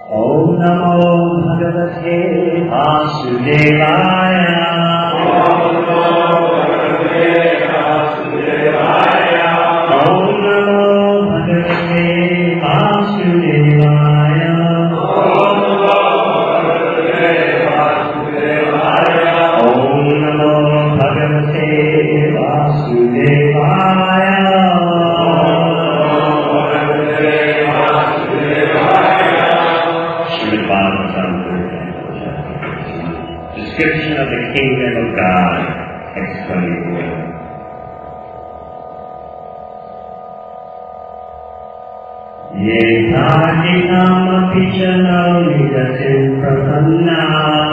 Om Namo Bhagavate Vasudevaya. Om Namo Bhagavate Vasudevaya. Om Namo Bhagavate Vasudevaya. Om Namo Bhagavate Vasudevaya. Om Namo Bhagavate Vasudevaya. Description of the Kingdom of God, explained. Yetādikāmapi chano nidatim prapanna.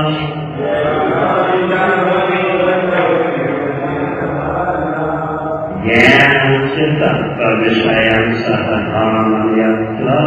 Jnanam cittattva vishayam sahatāmam yatra.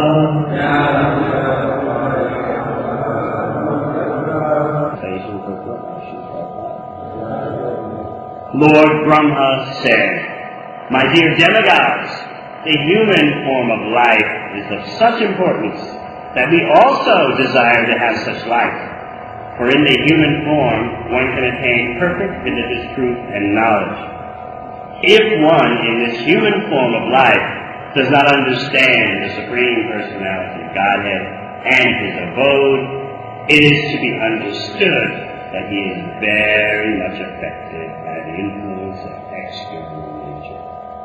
Lord Brahma said, "My dear demigods, the human form of life is of such importance that we also desire to have such life. For in the human form, one can attain perfect religious truth and knowledge. If one in this human form of life does not understand the Supreme Personality of Godhead and His abode, it is to be understood that he is very much affected by the influence of external nature."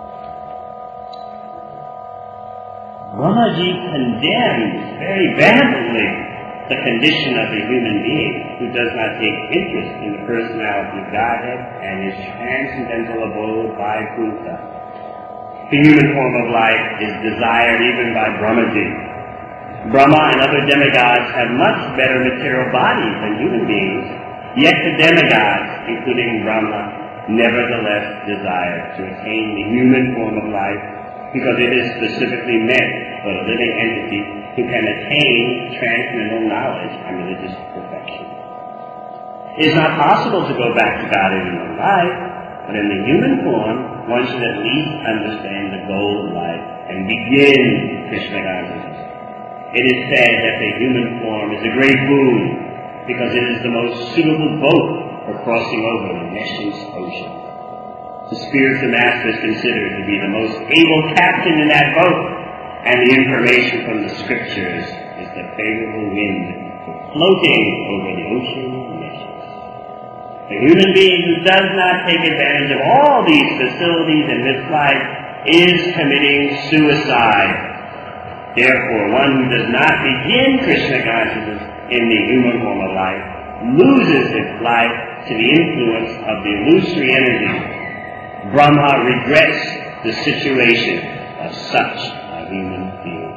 Brahmaji condemns very vehemently the condition of the human being who does not take interest in the personality of Godhead and his transcendental abode Vaikuntha. The human form of life is desired even by Brahmaji. Brahma and other demigods have much better material bodies than human beings, yet the demigods, including Brahma, nevertheless desire to attain the human form of life because it is specifically meant for a living entity who can attain transcendental knowledge and religious perfection. It is not possible to go back to God in one life, but in the human form, one should at least understand the goal of life and begin Krishna consciousness. It is said that the human form is a great boon because it is the most suitable boat for crossing over the Nescience ocean. The spiritual master is considered to be the most able captain in that boat, and the information from the scriptures is the favorable wind for floating over the ocean of Nescience. The human being who does not take advantage of all these facilities in this life is committing suicide. Therefore, one who does not begin Krishna consciousness in the human form of life loses its life to the influence of the illusory energy. Brahma regrets the situation of such a human being.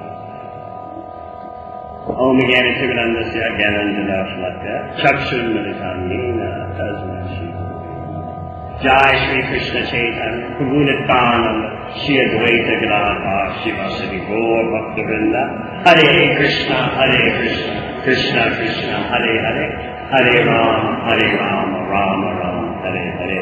Om Jnana Timirandasya Jnananjana Shalakya Chakshurmilitam Yena Tasmai Shri Jai Shri Krishna Chaitanya Prabhu Nityananda Shri Advaita Gadadhar Shivasari Gaur Bhaktivinoda Hare Krishna Krishna Krishna Hare Hare Hare Rama Rama Rama Hare Hare.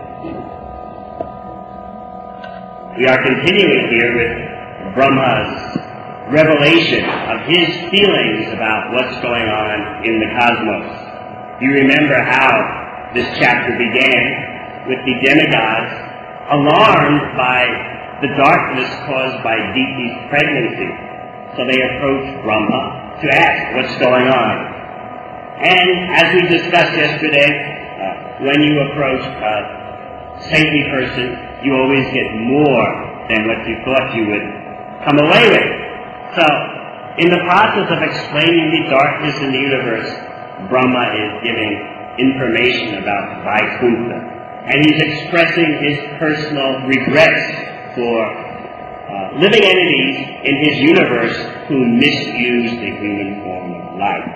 We are continuing here with Brahma's revelation of his feelings about what's going on in the cosmos. You remember how this chapter began with the demigods alarmed by the darkness caused by Diti's pregnancy. So they approached Brahma to ask what's going on. And as we discussed yesterday, when you approach a saintly person, you always get more than what you thought you would come away with. So, in the process of explaining the darkness in the universe, Brahma is giving information about Vaikuntha. And he's expressing his personal regrets for living entities in his universe who misuse the human form of life.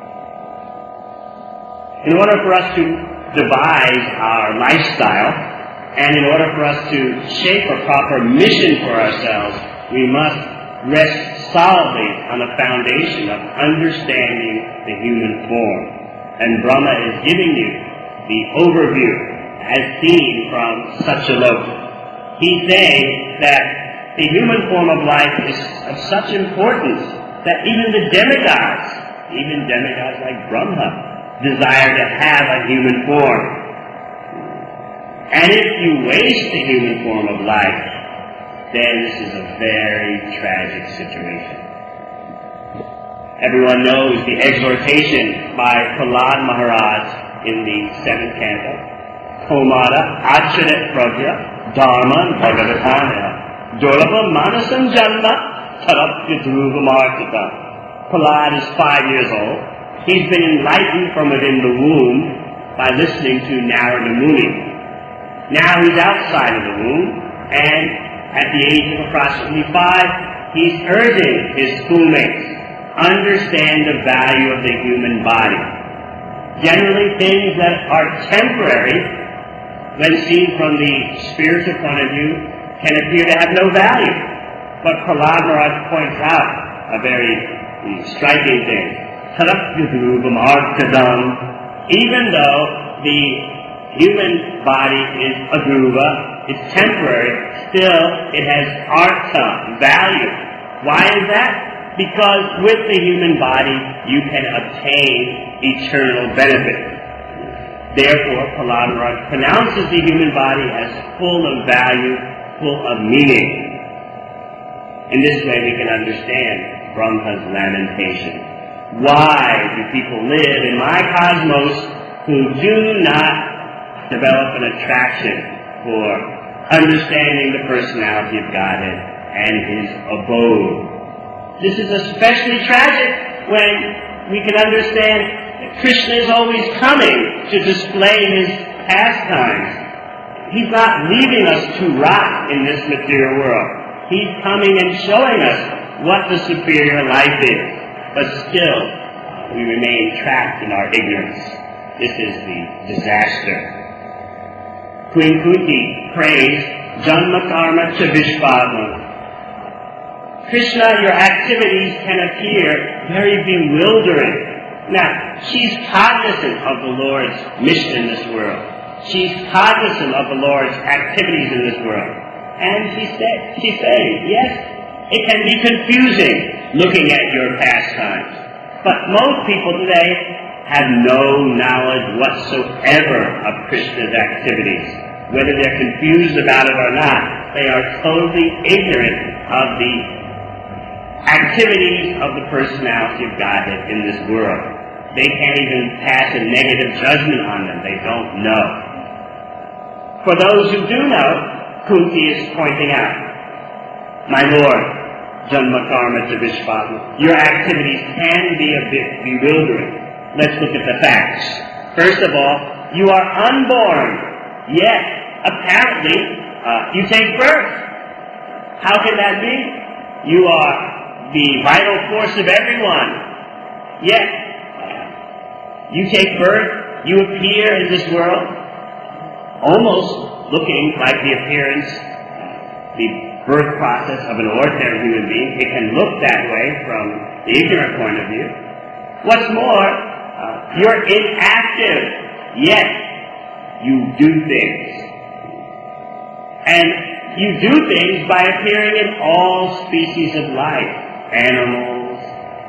In order for us to devise our lifestyle, and in order for us to shape a proper mission for ourselves, we must rest solidly on a foundation of understanding the human form. And Brahma is giving you the overview as seen from Satyaloka. He's saying that the human form of life is of such importance that even the demigods Even demigods like Brahma desire to have a human form. And if you waste the human form of life, then this is a very tragic situation. Everyone knows the exhortation by Prahlad Maharaj in the 7th canto. Komada acharet pragya dharma bhagavatanaya durlabha manasam janma tarapya dhruvamartita. Prahlad is 5 years old. He's been enlightened from within the womb by listening to Narada Muni. Now he's outside of the womb, and at the age of approximately 5, he's urging his schoolmates, understand the value of the human body. Generally, things that are temporary, when seen from the spiritual point of view, can appear to have no value. But Prahlad Maharaj points out a very striking thing. Even though the human body is a dhruva, it's temporary, still it has artha, value. Why is that? Because with the human body you can obtain eternal benefit. Therefore, Prahlad Maharaj pronounces the human body as full of value, full of meaning. In this way we can understand Brahma's lamentation. Why do people live in my cosmos who do not develop an attraction for understanding the personality of Godhead and His abode? This is especially tragic when we can understand that Krishna is always coming to display His pastimes. He's not leaving us to rot in this material world. He's coming and showing us what the superior life is. But still, we remain trapped in our ignorance. This is the disaster. Queen Kunti prays, Janma Karma Cha Vishpadma. Krishna, your activities can appear very bewildering. Now, she's cognizant of the Lord's mission in this world. She's cognizant of the Lord's activities in this world. And she's saying, yes, it can be confusing looking at your pastimes. But most people today have no knowledge whatsoever of Krishna's activities. Whether they're confused about it or not, they are totally ignorant of the activities of the personality of Godhead in this world. They can't even pass a negative judgment on them. They don't know. For those who do know, Kunti is pointing out, my Lord, Janma Karma Cha Vishpadma, your activities can be a bit bewildering. Let's look at the facts. First of all, you are unborn, yet apparently you take birth. How can that be? You are the vital force of everyone, yet you take birth, you appear in this world, almost looking like the appearance, the birth process of an ordinary human being. It can look that way from the ignorant point of view. What's more, you're inactive, yet you do things. And you do things by appearing in all species of life. Animals,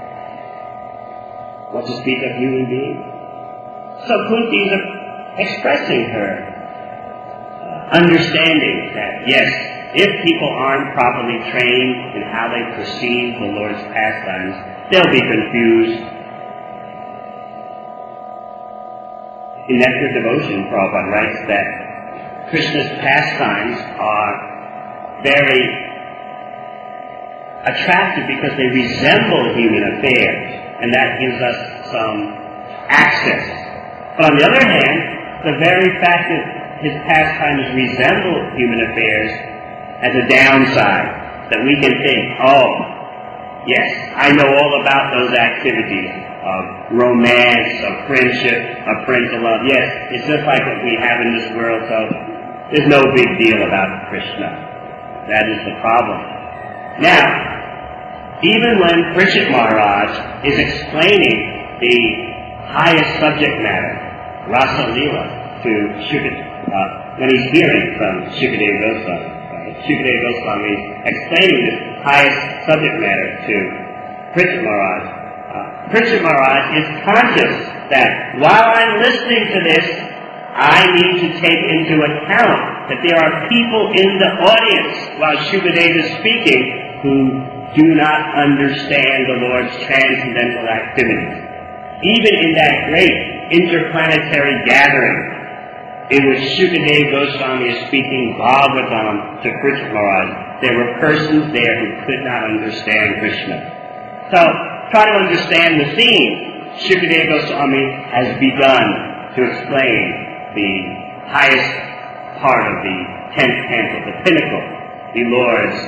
what to speak of human beings. So Kunti is expressing her understanding that, yes, if people aren't properly trained in how they perceive the Lord's pastimes, they'll be confused. In Nectar Devotion, Prabhupada writes that Krishna's pastimes are very attractive because they resemble human affairs, and that gives us some access. But on the other hand, the very fact that his pastimes resemble human affairs has a downside, that we can think, oh, yes, I know all about those activities of romance, of friendship, of parental love. Yes, it's just like what we have in this world, so there's no big deal about Krishna. That is the problem. Now, even when Parikshit Maharaj is explaining the highest subject matter, Rasa Leela, to Shukadeva, when he's hearing from Shukadeva Goswami, right? Shukadeva Goswami is explaining this highest subject matter to Parikshit Maharaj. Krishna Maharaj is conscious that while I'm listening to this, I need to take into account that there are people in the audience while Shukadeva is speaking who do not understand the Lord's transcendental activities. Even in that great interplanetary gathering in which Shukadeva Goswami is speaking Bhagavatam to Krishna Maharaj, there were persons there who could not understand Krishna. So, try to understand the scene. Shukadeva Goswami has begun to explain the highest part of the 10th canto, the pinnacle, the Lord's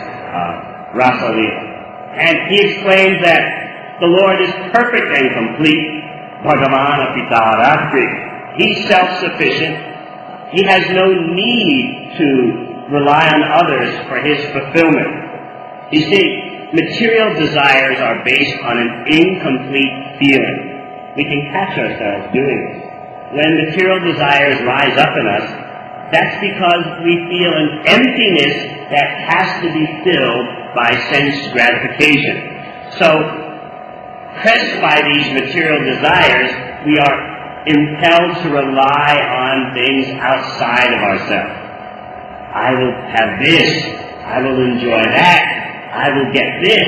Rasa Leela. And he explains that the Lord is perfect and complete, Bhagavana Pitaratri. He's self-sufficient. He has no need to rely on others for his fulfillment. You see, material desires are based on an incomplete feeling. We can catch ourselves doing this. When material desires rise up in us, that's because we feel an emptiness that has to be filled by sense gratification. So, pressed by these material desires, we are impelled to rely on things outside of ourselves. I will have this, I will enjoy that, I will get this,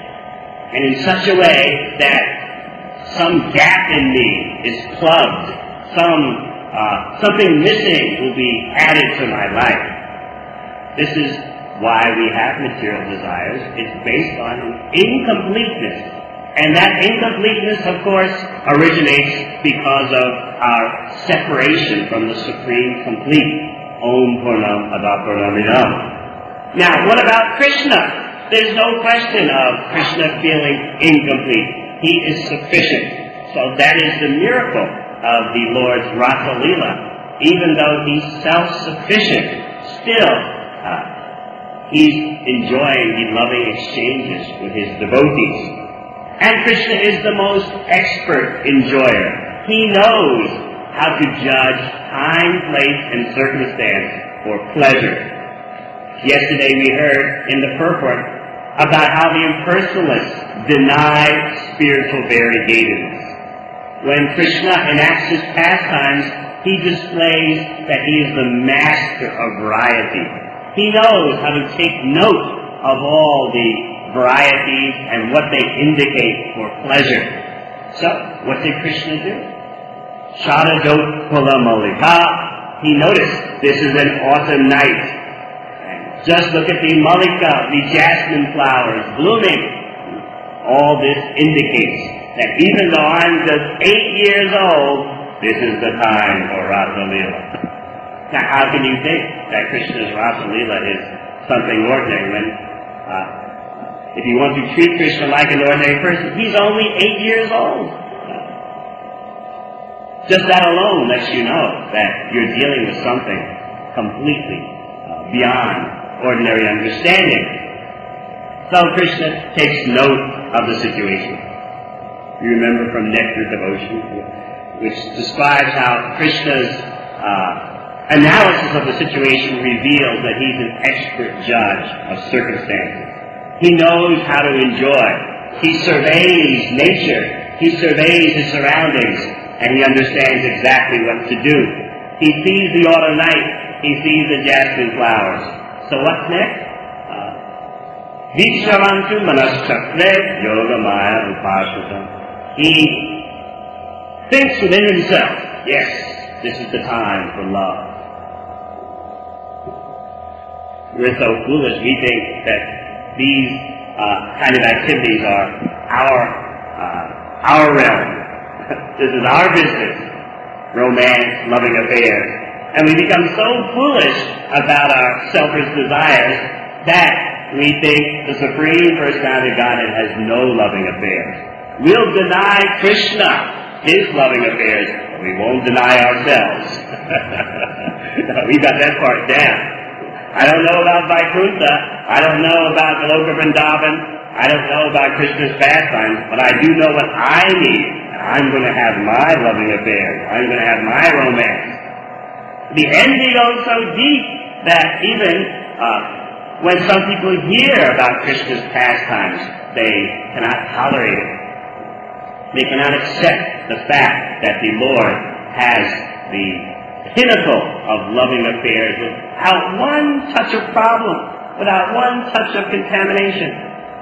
and in such a way that some gap in me is plugged, something missing will be added to my life. This is why we have material desires. It's based on incompleteness. And that incompleteness, of course, originates because of our separation from the Supreme Complete. Om Purnam Adapurnamidam. Now, what about Krishna? There's no question of Krishna feeling incomplete. He is sufficient. So that is the miracle of the Lord's Rasa Leela. Even though he's self-sufficient, still he's enjoying the loving exchanges with his devotees. And Krishna is the most expert enjoyer. He knows how to judge time, place, and circumstance for pleasure. Yesterday we heard in the purport about how the impersonalists deny spiritual variegatedness. When Krishna enacts his pastimes, he displays that he is the master of variety. He knows how to take note of all the varieties and what they indicate for pleasure. So, what did Krishna do? Shadadot Pula Malika. He noticed this is an autumn night. And just look at the Malika, the jasmine flowers blooming. All this indicates that even though I'm just 8 years old, this is the time for Rasa Leela. Now, how can you think that Krishna's Rasa Leela is something ordinary when if you want to treat Krishna like an ordinary person, he's only 8 years old. Just that alone lets you know that you're dealing with something completely beyond ordinary understanding. So Krishna takes note of the situation. You remember from Nectar Devotion, which describes how Krishna's analysis of the situation reveals that he's an expert judge of circumstances. He knows how to enjoy. He surveys nature. He surveys his surroundings. And he understands exactly what to do. He sees the autumn night. He sees the jasmine flowers. So what's next? Vikshavantu manaschakre yogamaya upashita. He thinks within himself, yes, this is the time for love. We're so foolish, we think that these kind of activities are our realm. This is our business. Romance, loving affairs. And we become so foolish about our selfish desires that we think the Supreme Personality of Godhead has no loving affairs. We'll deny Krishna his loving affairs, but we won't deny ourselves. We got that part down. I don't know about Vaikuntha. I don't know about Goloka Vrindavan. I don't know about Krishna's pastimes, but I do know what I need. I'm going to have my loving affairs. I'm going to have my romance. The envy goes so deep that even when some people hear about Krishna's pastimes, they cannot tolerate it. They cannot accept the fact that the Lord has the pinnacle of loving affairs without one touch of problem, without one touch of contamination.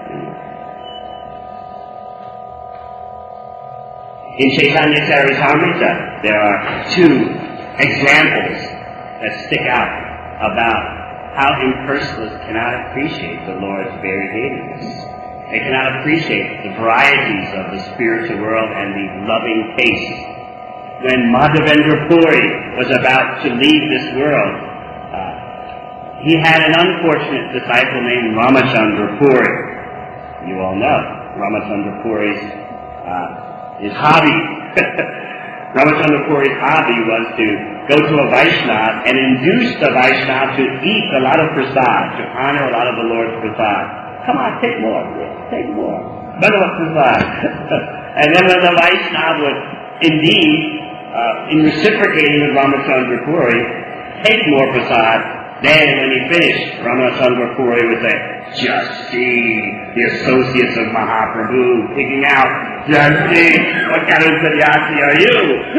In Chaitanya Charitamrita, there are two examples that stick out about how impersonalists cannot appreciate the Lord's variegatedness. They cannot appreciate the varieties of the spiritual world and the loving taste. When Madhavendra Puri was about to leave this world, he had an unfortunate disciple named Ramachandra Puri. You all know Ramachandra Puri's his hobby. Ramachandra Puri's hobby was to go to a Vaishnava and induce the Vaishnava to eat a lot of prasad, to honor a lot of the Lord's prasad. Come on, take more. Take more. Bhagavat prasad. And then when the Vaishnava would indeed, in reciprocating with Ramachandra Puri, take more prasad, then when he finished, Ramachandra Puri would say, just see the associates of Mahaprabhu picking out, just see, what kind of sannyasi are you?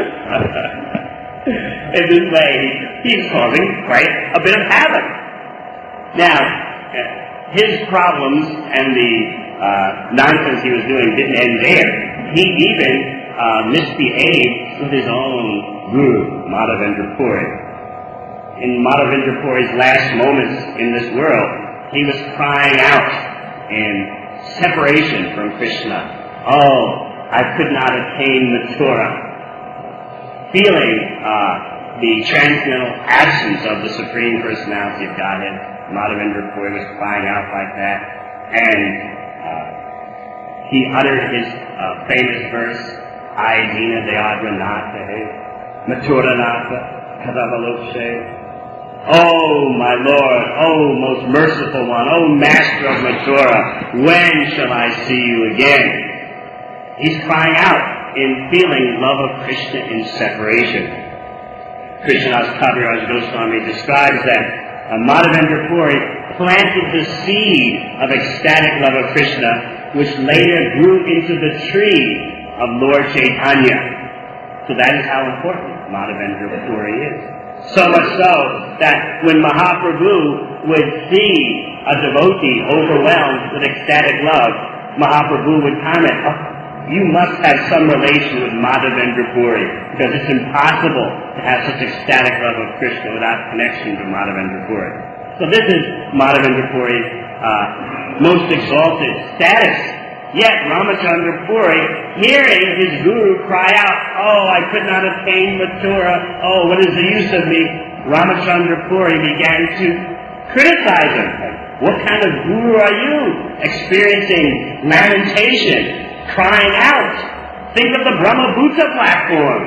In this way, he's causing quite a bit of havoc. Now, his problems and the nonsense he was doing didn't end there. He even misbehaved with his own guru, Madhavendra Puri. In Madhavendra Puri's last moments in this world, he was crying out in separation from Krishna. Oh, I could not attain Mathura. Feeling the transcendental absence of the Supreme Personality of Godhead, Madhavendra Puri was crying out like that, and he uttered his famous verse, Ai Dina Dayadra Natha, Mathura Natha, Kadavalokshe. Oh, my Lord, oh, most merciful one, oh, Master of Mathura, when shall I see you again? He's crying out in feeling love of Krishna in separation. Krishnadas Kaviraj Goswami describes that Madhavendra Puri planted the seed of ecstatic love of Krishna, which later grew into the tree of Lord Chaitanya. So that is how important Madhavendra Puri is. So much so that when Mahaprabhu would see a devotee overwhelmed with ecstatic love, Mahaprabhu would comment, oh, you must have some relation with Madhavendra Puri, because it's impossible to have such ecstatic love of Krishna without connection to Madhavendra Puri. So this is Madhavendra Puri's most exalted status. Yet Ramachandra Puri, hearing his guru cry out, oh, I could not attain Mathura, oh, what is the use of me? Ramachandra Puri began to criticize him. What kind of guru are you? Experiencing lamentation, crying out. Think of the Brahma-Bhuta platform.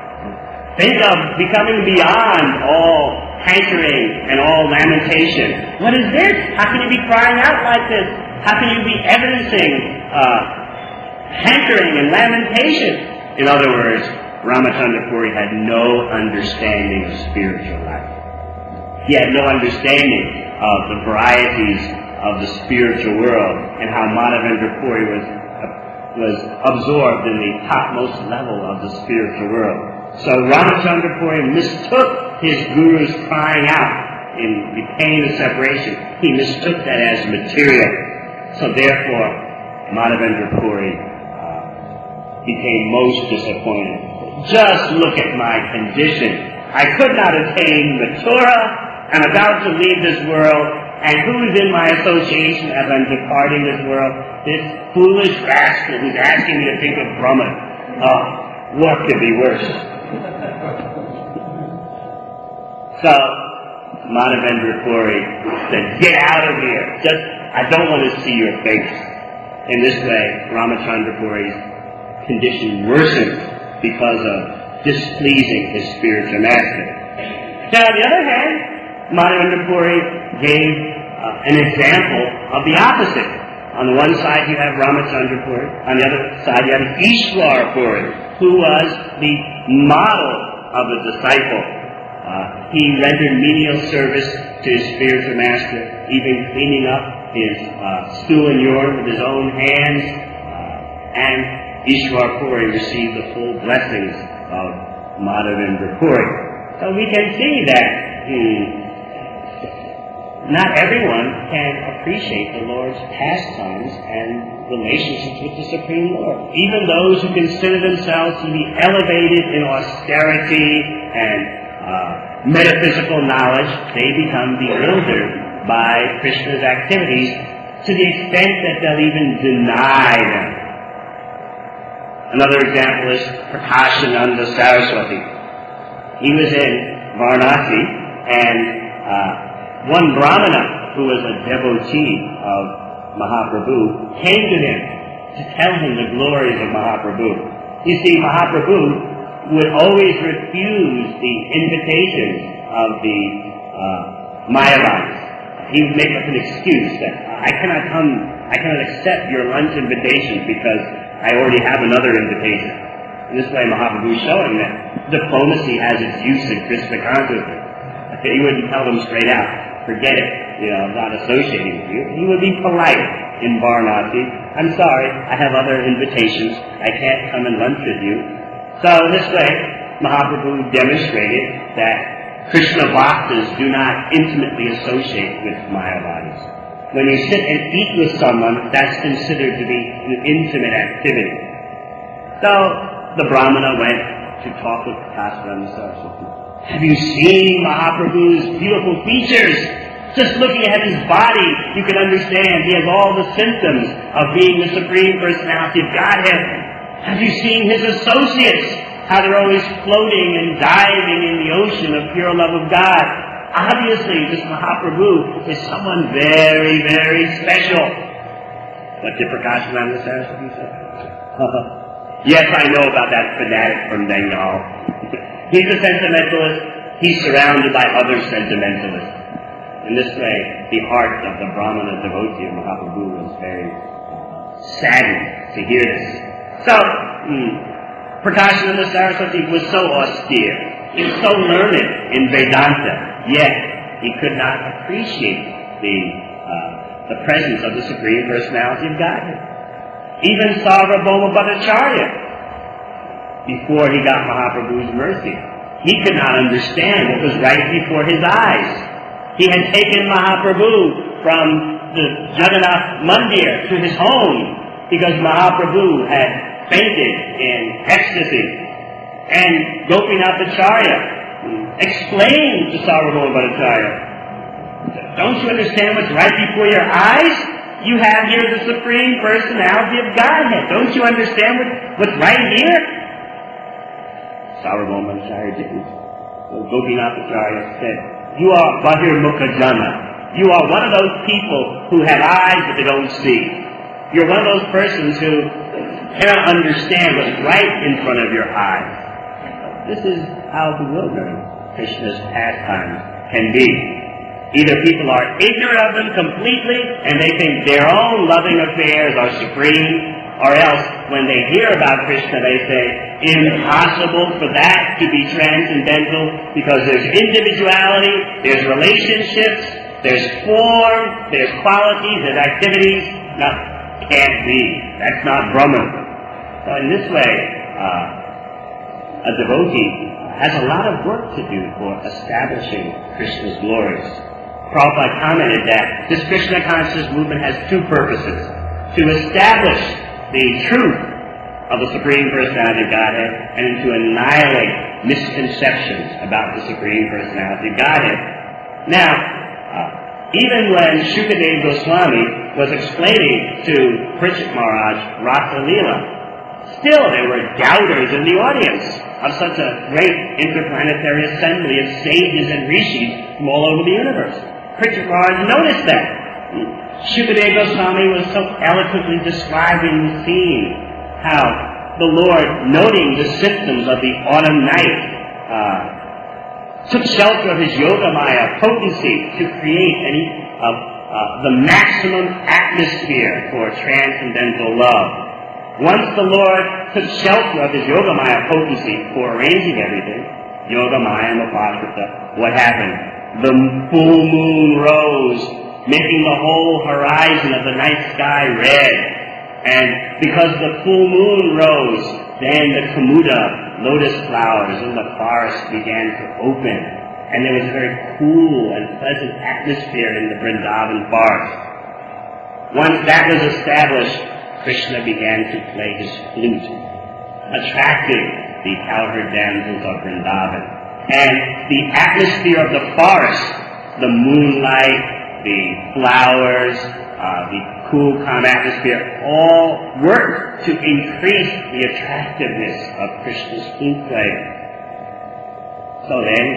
Think of becoming beyond all hankering and all lamentation. What is this? How can you be crying out like this? How can you be evidencing hankering and lamentation? In other words, Ramachandra Puri had no understanding of spiritual life. He had no understanding of the varieties of the spiritual world and how Madhavendra Puri was absorbed in the topmost level of the spiritual world. So Ramachandra Puri mistook his guru's crying out in the pain of separation. He mistook that as material. So therefore, Madhavendra Puri became most disappointed. Just look at my condition. I could not attain Mathura. I'm about to leave this world. And who is in my association as I'm departing this world? This foolish rascal who's asking me to think of Brahman. Oh, what could be worse? So, Madhavendra Puri said, get out of here. I don't want to see your face. In this way, Ramachandra Puri's condition worsened because of displeasing his spiritual master. Now, on the other hand, Madhavendra Puri gave an example of the opposite. On the one side, you have Ramachandra Puri. On the other side, you have Ishwar Puri, who was the model of the disciple. He rendered menial service to his spiritual master, even cleaning up his stool and urine with his own hands. And Ishwar Puri received the full blessings of Madhavendra Puri. So we can see that not everyone can appreciate the Lord's pastimes and relationships with the Supreme Lord. Even those who consider themselves to be elevated in austerity and metaphysical knowledge, they become bewildered by Krishna's activities to the extent that they'll even deny them. Another example is Prakashananda Saraswati. He was in Varanasi, and one Brahmana who was a devotee of Mahaprabhu came to him to tell him the glories of Mahaprabhu. You see, Mahaprabhu would always refuse the invitations of the Mayavadis. He would make up an excuse that I cannot accept your lunch invitations because I already have another invitation. In this way, Mahaprabhu is showing that diplomacy has its use in Krishna consciousness. He wouldn't tell them straight out, forget it, I'm not associating with you. He would be polite in Varanasi. I'm sorry, I have other invitations. I can't come and lunch with you. So this way, Mahaprabhu demonstrated that Krishna Bhaktas do not intimately associate with Mayavadis. When you sit and eat with someone, that's considered to be an intimate activity. So the Brahmana went to talk with Prakashananda Saraswati. Have you seen Mahaprabhu's beautiful features? Just looking at his body, you can understand he has all the symptoms of being the Supreme Personality of Godhead. Have you seen his associates? How they're always floating and diving in the ocean of pure love of God. Obviously, this Mahaprabhu is someone very, very special. What did Prakashananda Saraswati say? Yes, I know about that fanatic from Bengal. He's a sentimentalist. He's surrounded by other sentimentalists. In this way, the heart of the Brahmana devotee of Mahaprabhu was very saddened to hear this. So, Prakashananda Saraswati was so austere. He was so learned in Vedanta, yet he could not appreciate the presence of the Supreme Personality of Godhead. Even Sarvabhauma Bhattacharya, before he got Mahaprabhu's mercy, he could not understand what was right before his eyes. He had taken Mahaprabhu from the Jagannath Mandir to his home because Mahaprabhu had fainted in ecstasy. And Gopinath Acharya explained to Sarvabhauma Bhattacharya, don't you understand what's right before your eyes? You have here the Supreme Personality of Godhead. Don't you understand what's right here? Sarvabhauma Bhattacharya didn't. So Gopinath Acharya said, you are Bahir Mukha Jana. You are one of those people who have eyes but they don't see. You're one of those persons who cannot understand what's right in front of your eyes. This is how bewildering Krishna's pastimes can be. Either people are ignorant of them completely and they think their own loving affairs are supreme, or else when they hear about Krishna they say, impossible for that to be transcendental because there's individuality, there's relationships, there's form, there's qualities, there's activities. No, can't be. That's not Brahman. So in this way, a devotee has a lot of work to do for establishing Krishna's glories. Prabhupada commented that this Krishna consciousness movement has two purposes: to establish the truth of the Supreme Personality of Godhead and to annihilate misconceptions about the Supreme Personality of Godhead. Now, even when Shukadeva Goswami was explaining to Parikshit Maharaj Rasa Leela, still there were doubters in the audience of such a great interplanetary assembly of sages and rishis from all over the universe. Parikshit Maharaj noticed that. Shukadeva Goswami was so eloquently describing the scene, how the Lord, noting the symptoms of the autumn night, took shelter of his Yogamaya potency to create the maximum atmosphere for transcendental love. Once the Lord took shelter of his Yogamaya potency for arranging everything, Yogamaya and Upakrita, what happened? The full moon rose, making the whole horizon of the night sky red. And because the full moon rose, then the Kamuda, lotus flowers in the forest began to open. And there was a very cool and pleasant atmosphere in the Vrindavan forest. Once that was established, Krishna began to play his flute, attracting the cowherd damsels of Vrindavan. And the atmosphere of the forest, the moonlight, the flowers, the cool, calm atmosphere, all worked to increase the attractiveness of Krishna's flute playing. So then,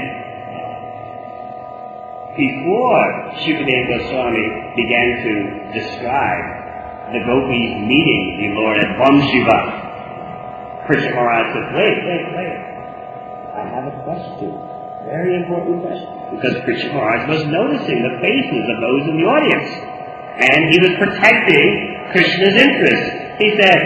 before Shukadeva Goswami began to describe the gopis meeting the Lord at Vamshiva, Parikshit Maharaj said, wait. I have a question. Very important question. Because Parikshit Maharaj was noticing the faces of those in the audience. And he was protecting Krishna's interests. He said,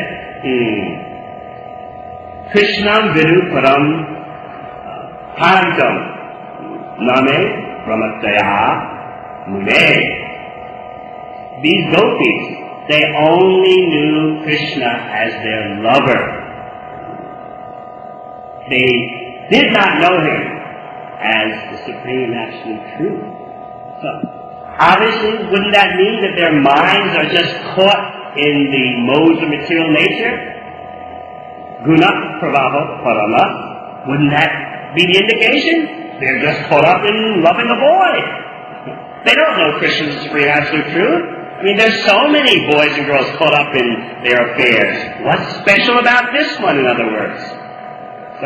Krishnam vidu param parantam name Brahmataya Mune. These gopis, they only knew Krishna as their lover. They did not know him as the supreme absolute truth. So, obviously, wouldn't that mean that their minds are just caught in the modes of material nature? Guna pravaha parama. Wouldn't that be the indication? They're just caught up in loving a boy. They don't know Krishna's supreme absolute truth. I mean, there's so many boys and girls caught up in their affairs. What's special about this one, in other words? So,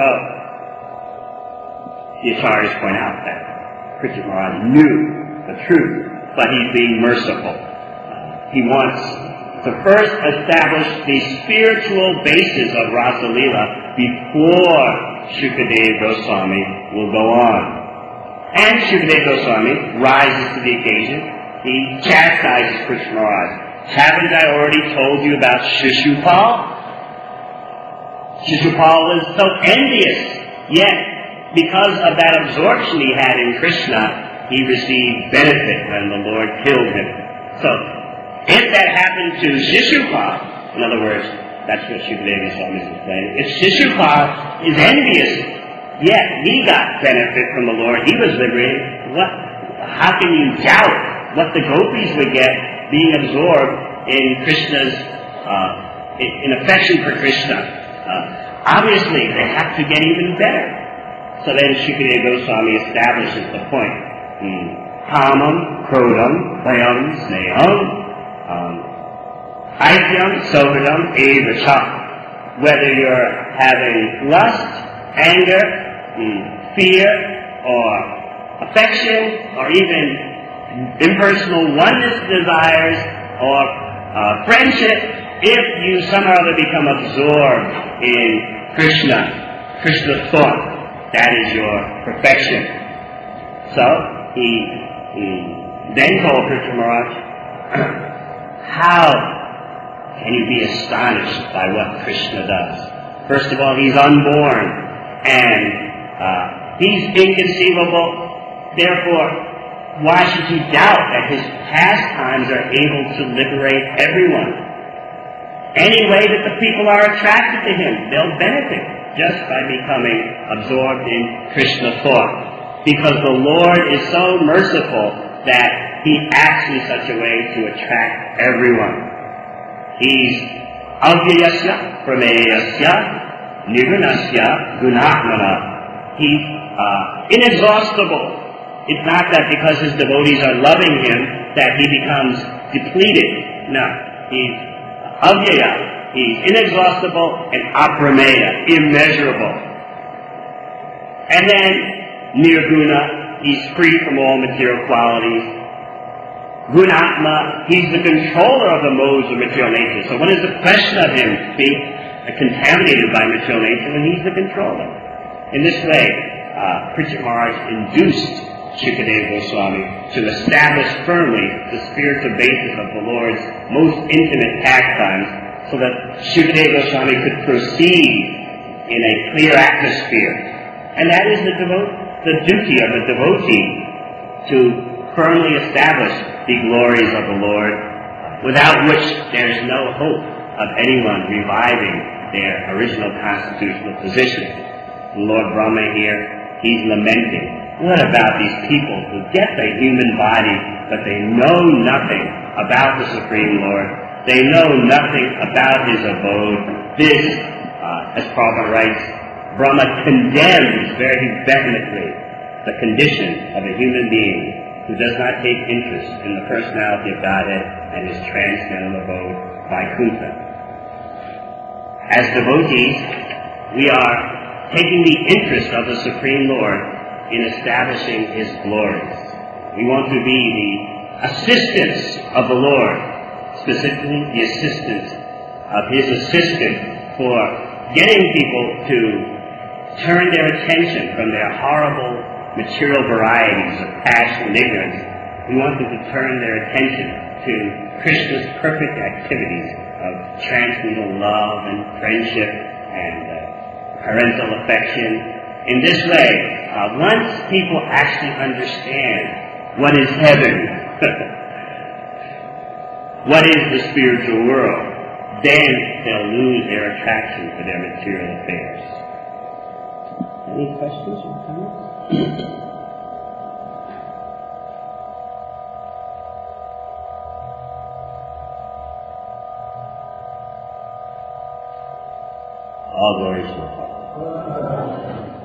the acharyas point out that Parikshit Maharaj knew the truth, but he's being merciful. He wants to first establish the spiritual basis of Rasa Leela before Shukadeva Goswami will go on. And Shukadeva Goswami rises to the occasion. He chastises Parikshit Maharaj. Haven't I already told you about Shishupal? Shishupal was so envious, yet because of that absorption he had in Krishna, he received benefit when the Lord killed him. So, if that happened to Shishupal, in other words, that's what Shukadeva Goswami is explaining. If Shishupal is envious, yet he got benefit from the Lord, he was liberated, how can you doubt what the gopis would get being absorbed in Krishna's, in affection for Krishna? Obviously, they have to get even better. So then Shukadeva Goswami establishes the point. Kamam, Krodam, Vayam, Sneham, Aityam, Sovadam, Evacha. Whether you're having lust, anger, fear, or affection, or even impersonal oneness desires, or friendship, if you somehow or other become absorbed in Krishna thought, that is your perfection. So, he then told Parikshit Maharaj, how can you be astonished by what Krishna does? First of all, he's unborn, and he's inconceivable. Therefore, why should you doubt that his pastimes are able to liberate everyone? Any way that the people are attracted to him, they'll benefit just by becoming absorbed in Krishna thought. Because the Lord is so merciful that he acts in such a way to attract everyone. He's avyayasya, prameyasya, nirgunasya, gunatmana. He's inexhaustible. It's not that because his devotees are loving him that he becomes depleted. No, he's avyaya. He's inexhaustible and aprameya, immeasurable. And then nirguna, he's free from all material qualities. Gunatma, he's the controller of the modes of material nature. So what is the question of him being contaminated by material nature when he's the controller? In this way, Parikshit Maharaj induced Shukadeva Goswami to establish firmly the spiritual basis of the Lord's most intimate pastimes so that Shukadeva Goswami could proceed in a clear atmosphere. And that is the duty of a devotee to firmly establish the glories of the Lord, without which there is no hope of anyone reviving their original constitutional position. Lord Brahma here, he's lamenting. What about these people who get the human body, but they know nothing about the Supreme Lord? They know nothing about his abode. This, as Prabhupada writes, Brahma condemns very vehemently the condition of a human being who does not take interest in the personality of Godhead and his transcendental abode, Vaikuntha. As devotees, we are taking the interest of the Supreme Lord in establishing his glories. We want to be the assistants of the Lord, specifically the assistants of his assistant for getting people to turn their attention from their horrible material varieties of passion and ignorance. We want them to turn their attention to Krishna's perfect activities of transcendental love and friendship and parental affection. In this way, once people actually understand what is heaven, what is the spiritual world, then they'll lose their attraction for their material affairs. Any questions or comments? All glories to the Father.